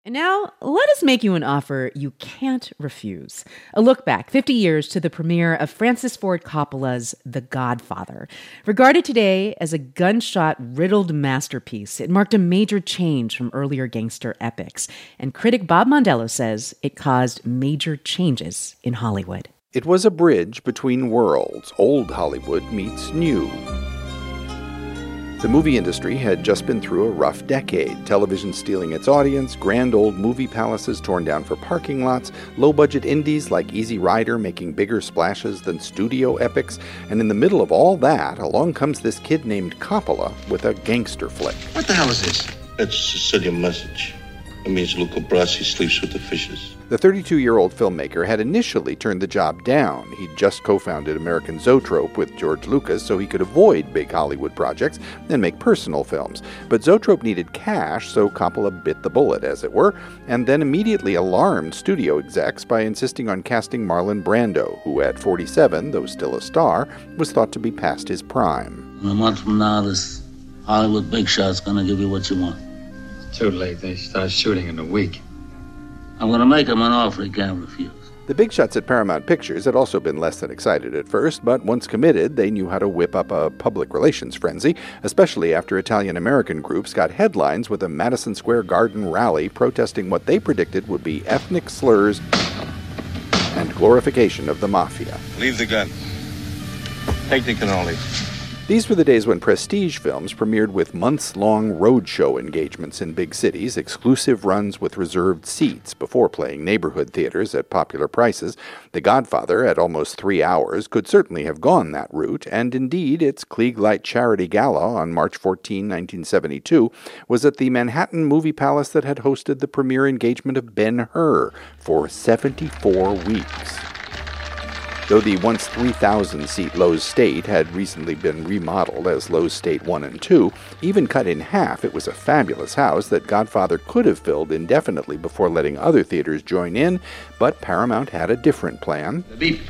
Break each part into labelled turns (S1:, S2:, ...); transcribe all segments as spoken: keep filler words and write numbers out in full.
S1: And now, let us make you an offer you can't refuse. A look back fifty years to the premiere of Francis Ford Coppola's The Godfather. Regarded today as a gunshot-riddled masterpiece, it marked a major change from earlier gangster epics. And critic Bob Mondello says it caused major changes in Hollywood.
S2: It was a bridge between worlds. Old Hollywood meets new. The movie industry had just been through a rough decade. Television stealing its audience, grand old movie palaces torn down for parking lots, low-budget indies like Easy Rider making bigger splashes than studio epics, and in the middle of all that, along comes this kid named Coppola with a gangster flick.
S3: What the hell is this?
S4: It's a Sicilian message. It means Luca Brasi sleeps with the fishes.
S2: The thirty-two-year-old filmmaker had initially turned the job down. He'd just co-founded American Zoetrope with George Lucas so he could avoid big Hollywood projects and make personal films. But Zoetrope needed cash, so Coppola bit the bullet, as it were, and then immediately alarmed studio execs by insisting on casting Marlon Brando, who at forty-seven, though still a star, was thought to be past his prime.
S5: In a month from now, this Hollywood big shot's gonna give you what you want.
S6: Too late. They start shooting in a week.
S5: I'm going to make him an offer he can't refuse.
S2: The big shots at Paramount Pictures had also been less than excited at first, but once committed, they knew how to whip up a public relations frenzy, especially after Italian-American groups got headlines with a Madison Square Garden rally protesting what they predicted would be ethnic slurs and glorification of the mafia.
S4: Leave the gun. Take the cannoli.
S2: These were the days when prestige films premiered with months-long roadshow engagements in big cities, exclusive runs with reserved seats before playing neighborhood theaters at popular prices. The Godfather, at almost three hours, could certainly have gone that route, and indeed its Klieg-Light Charity Gala on March fourteenth, nineteen seventy-two, was at the Manhattan Movie Palace that had hosted the premiere engagement of Ben-Hur for seventy-four weeks. Though the once three thousand seat Lowe's State had recently been remodeled as Lowe's State one and two, even cut in half, it was a fabulous house that Godfather could have filled indefinitely before letting other theaters join in, but Paramount had a different plan.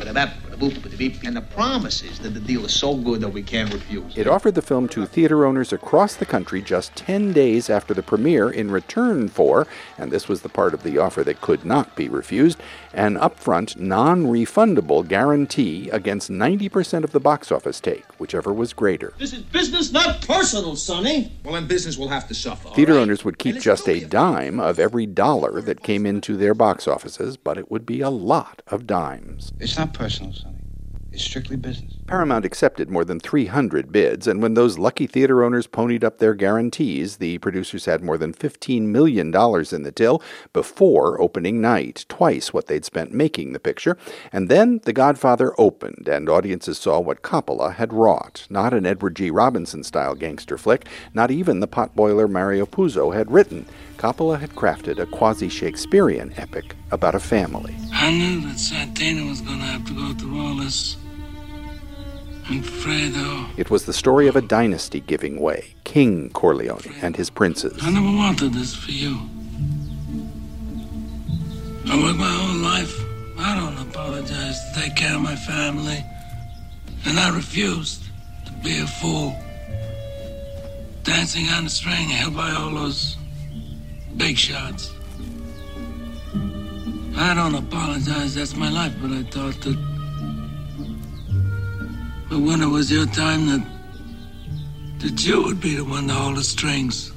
S3: And the promise is that the deal is so good that we can't refuse.
S2: It offered the film to theater owners across the country just ten days after the premiere in return for, and this was the part of the offer that could not be refused, an upfront, non-refundable guarantee against ninety percent of the box office take, whichever was greater.
S7: This is business, not personal, Sonny.
S3: Well, then business will have to suffer.
S2: Theater
S3: right?
S2: owners would keep just a dime of every dollar that came into their box offices, but it would be a lot of dimes.
S6: It's not personal, Sonny. It's strictly business.
S2: Paramount accepted more than three hundred bids, and when those lucky theater owners ponied up their guarantees, the producers had more than fifteen million dollars in the till before opening night, twice what they'd spent making the picture. And then The Godfather opened, and audiences saw what Coppola had wrought. Not an Edward G. Robinson-style gangster flick, not even the potboiler Mario Puzo had written. Coppola had crafted a quasi-Shakespearean epic about a family.
S5: I knew that Santana was going to have to go through all this. And Fredo.
S2: It was the story of a dynasty giving way, King Corleone and his princes.
S5: I never wanted this for you. I worked my whole life. I don't apologize to take care of my family. And I refused to be a fool. Dancing on the string held by all those big shots. I don't apologize, that's my life, but I thought that but when it was your time that that you would be the one to hold the strings.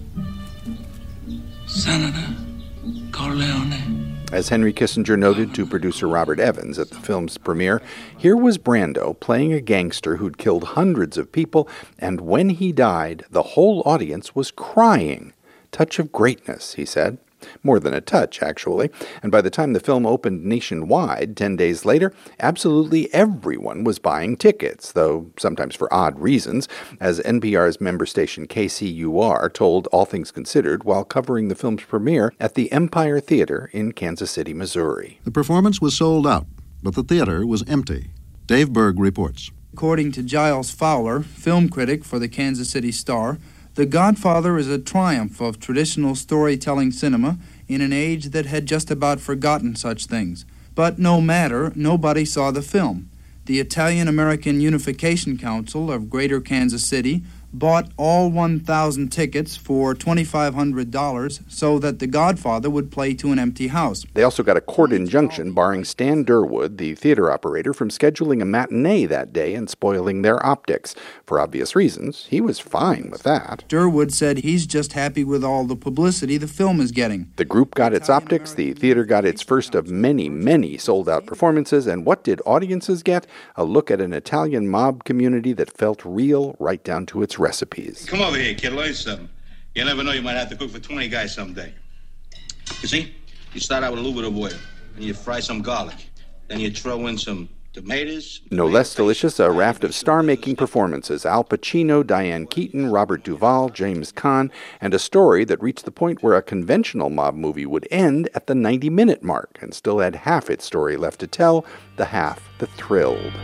S5: Senator Corleone.
S2: As Henry Kissinger noted to producer Robert Evans at the film's premiere, here was Brando playing a gangster who'd killed hundreds of people, and when he died, the whole audience was crying. Touch of greatness, he said. More than a touch, actually. And by the time the film opened nationwide, ten days later, absolutely everyone was buying tickets, though sometimes for odd reasons, as N P R's member station K C U R told All Things Considered while covering the film's premiere at the Empire Theater in Kansas City, Missouri.
S8: The performance was sold out, but the theater was empty. Dave Berg reports.
S9: According to Giles Fowler, film critic for the Kansas City Star, The Godfather is a triumph of traditional storytelling cinema in an age that had just about forgotten such things. But no matter, nobody saw the film. The Italian-American Unification Council of Greater Kansas City bought all one thousand tickets for two thousand five hundred dollars so that The Godfather would play to an empty house.
S2: They also got a court injunction barring Stan Durwood, the theater operator, from scheduling a matinee that day and spoiling their optics. For obvious reasons, he was fine with that.
S9: Durwood said he's just happy with all the publicity the film is getting.
S2: The group got its optics, the theater got its first of many, many sold-out performances, and what did audiences get? A look at an Italian mob community that felt real right down to its recipes.
S4: Come over here, kid. Learn something. You never know, you might have to cook for twenty guys someday. You see, you start out with a little bit of oil, and you fry some garlic. Then you throw in some tomatoes.
S2: No less delicious, a raft of star-making performances. Al Pacino, Diane Keaton, Robert Duvall, James Caan, and a story that reached the point where a conventional mob movie would end at the ninety-minute mark and still had half its story left to tell, the half that thrilled.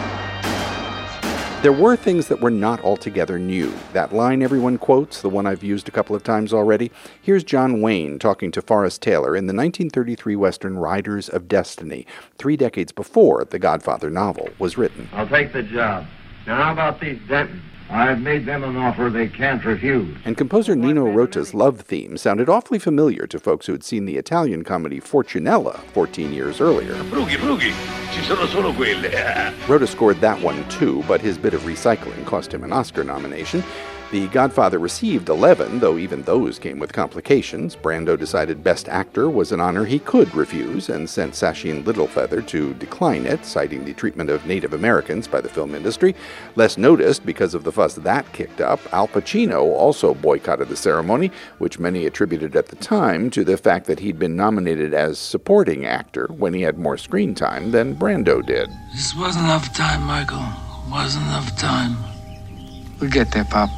S2: There were things that were not altogether new. That line everyone quotes, the one I've used a couple of times already. Here's John Wayne talking to Forrest Taylor in the nineteen thirty-three Western Riders of Destiny, three decades before the Godfather novel was written.
S10: I'll take the job. Now, how about these Dentons? I've made them an offer they can't refuse.
S2: And composer Nino Rota's love theme sounded awfully familiar to folks who had seen the Italian comedy Fortunella fourteen years earlier.
S4: Brughi, Brughi, ci sono solo quelle.
S2: Rota scored that one too, but his bit of recycling cost him an Oscar nomination. The Godfather received eleven, though even those came with complications. Brando decided Best Actor was an honor he could refuse and sent Sacheen Littlefeather to decline it, citing the treatment of Native Americans by the film industry. Less noticed because of the fuss that kicked up, Al Pacino also boycotted the ceremony, which many attributed at the time to the fact that he'd been nominated as supporting actor when he had more screen time than Brando did.
S5: This wasn't enough time, Michael. Wasn't enough time.
S6: We'll get there, Pop.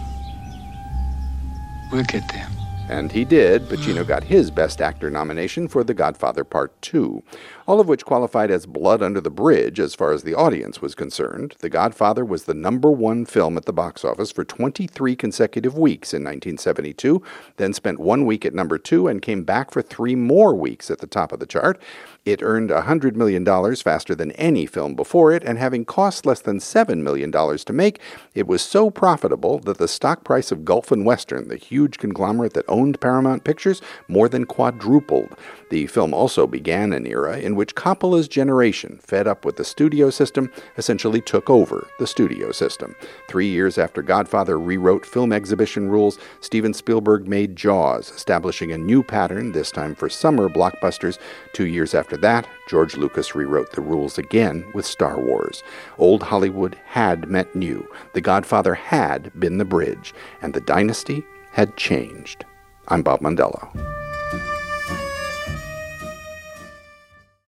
S6: We'll get there.
S2: And he did. Pacino got his Best Actor nomination for The Godfather Part two, all of which qualified as blood under the bridge as far as the audience was concerned. The Godfather was the number one film at the box office for twenty-three consecutive weeks in nineteen seventy-two, then spent one week at number two and came back for three more weeks at the top of the chart. It earned one hundred million dollars faster than any film before it, and having cost less than seven million dollars to make, it was so profitable that the stock price of Gulf and Western, the huge conglomerate that owned Paramount Pictures, more than quadrupled. The film also began an era in which Coppola's generation, fed up with the studio system, essentially took over the studio system. Three years after Godfather rewrote film exhibition rules, Steven Spielberg made Jaws, establishing a new pattern, this time for summer blockbusters. Two years after that, George Lucas rewrote the rules again with Star Wars. Old Hollywood had met new. The Godfather had been the bridge, and the dynasty had changed. I'm Bob Mondello.